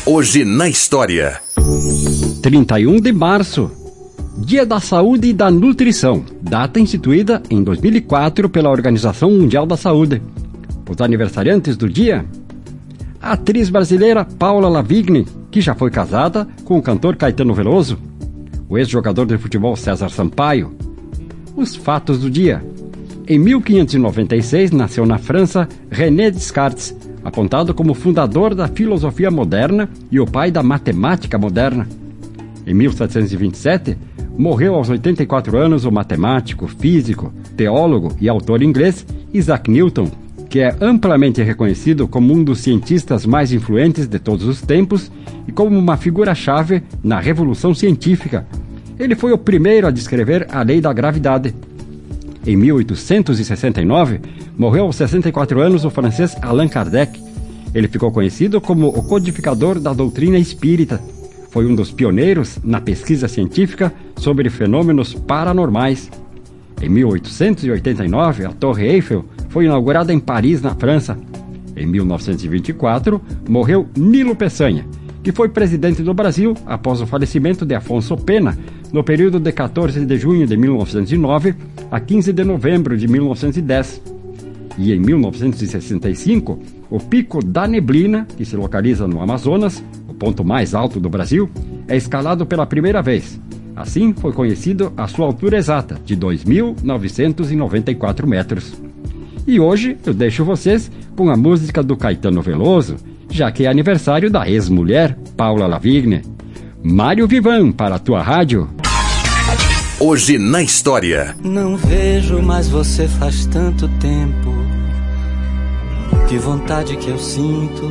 Hoje na história. 31 de março, Dia da Saúde e da Nutrição, data instituída em 2004 pela Organização Mundial da Saúde. Os aniversariantes do dia: a atriz brasileira Paula Lavigne, que já foi casada com o cantor Caetano Veloso, o ex-jogador de futebol César Sampaio. Os fatos do dia: em 1596 nasceu na França René Descartes, apontado como fundador da filosofia moderna e o pai da matemática moderna. Em 1727, morreu aos 84 anos o matemático, físico, teólogo e autor inglês Isaac Newton, que é amplamente reconhecido como um dos cientistas mais influentes de todos os tempos e como uma figura-chave na revolução científica. Ele foi o primeiro a descrever a lei da gravidade. Em 1869, morreu aos 64 anos o francês Allan Kardec. Ele ficou conhecido como o codificador da doutrina espírita. Foi um dos pioneiros na pesquisa científica sobre fenômenos paranormais. Em 1889, a Torre Eiffel foi inaugurada em Paris, na França. Em 1924, morreu Nilo Peçanha, que foi presidente do Brasil após o falecimento de Afonso Pena, no período de 14 de junho de 1909 a 15 de novembro de 1910. E em 1965, o Pico da Neblina, que se localiza no Amazonas, o ponto mais alto do Brasil, é escalado pela primeira vez. Assim foi conhecido a sua altura exata, de 2.994 metros. E hoje eu deixo vocês com a música do Caetano Veloso, já que é aniversário da ex-mulher Paula Lavigne. Mário Vivan, para a tua rádio. Hoje na história. Não vejo mais você faz tanto tempo. Que vontade que eu sinto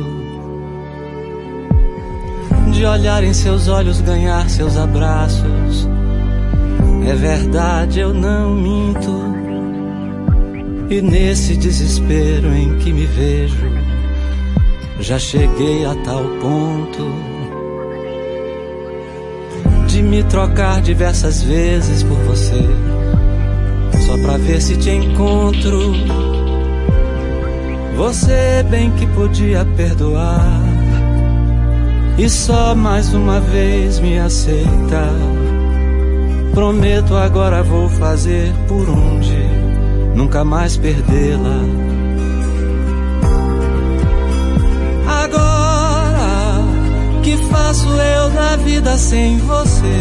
de olhar em seus olhos, ganhar seus abraços. É verdade, eu não minto. E nesse desespero em que me vejo, já cheguei a tal ponto de me trocar diversas vezes por você, só pra ver se te encontro. Você bem que podia perdoar e só mais uma vez me aceita. Prometo agora vou fazer por onde nunca mais perdê-la. Agora que faço eu da vida sem você?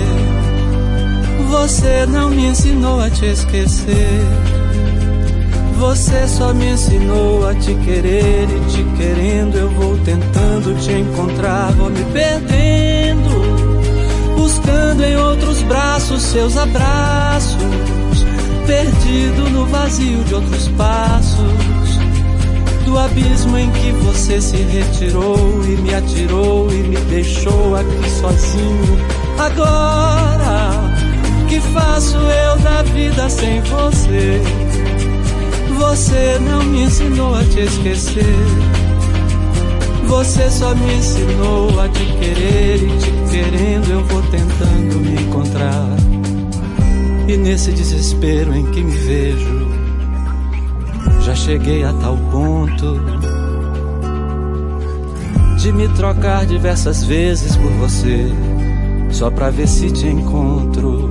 Você não me ensinou a te esquecer. Você só me ensinou a te querer, e te querendo eu vou tentando te encontrar. Vou me perdendo, buscando em outros braços seus abraços, perdido no vazio de outros passos, do abismo em que você se retirou e me atirou e me deixou aqui sozinho. Agora que faço eu da vida sem você? Você não me ensinou a te esquecer. Você só me ensinou a te querer, e te querendo eu vou tentando me encontrar. E nesse desespero em que me vejo, já cheguei a tal ponto de me trocar diversas vezes por você, só pra ver se te encontro.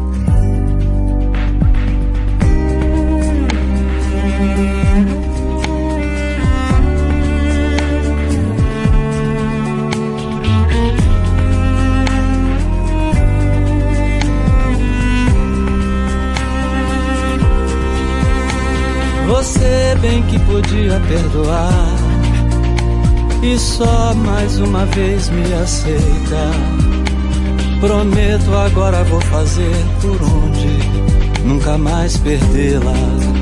Você bem que podia perdoar e só mais uma vez me aceita. Prometo agora vou fazer por onde nunca mais perdê-la.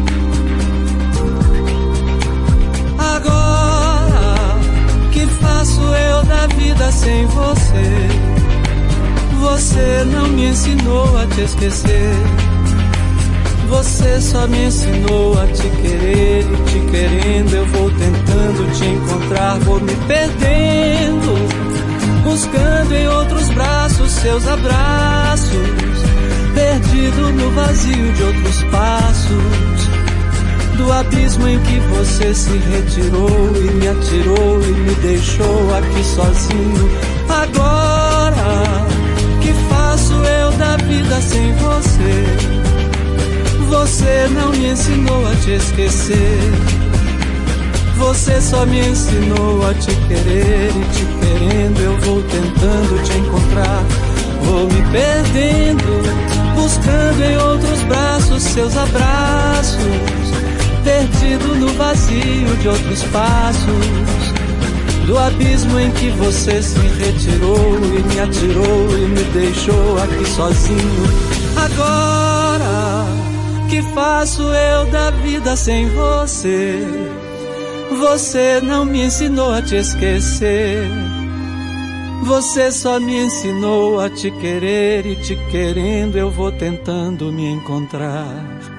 Agora que faço eu da vida sem você? Você não me ensinou a te esquecer. Você só me ensinou a te querer, e te querendo eu vou tentando te encontrar. Vou me perdendo, buscando em outros braços seus abraços, perdido no vazio de outros passos, do abismo em que você se retirou e me atirou e me deixou aqui sozinho. Agora, que faço eu da vida sem você? Você não me ensinou a te esquecer. Você só me ensinou a te querer, e te querendo eu vou tentando te encontrar. Vou me perdendo, buscando em outros braços seus abraços, perdido no vazio de outros passos, do abismo em que você se retirou e me atirou e me deixou aqui sozinho. Agora, que faço eu da vida sem você? Você não me ensinou a te esquecer. Você só me ensinou a te querer, e te querendo eu vou tentando me encontrar.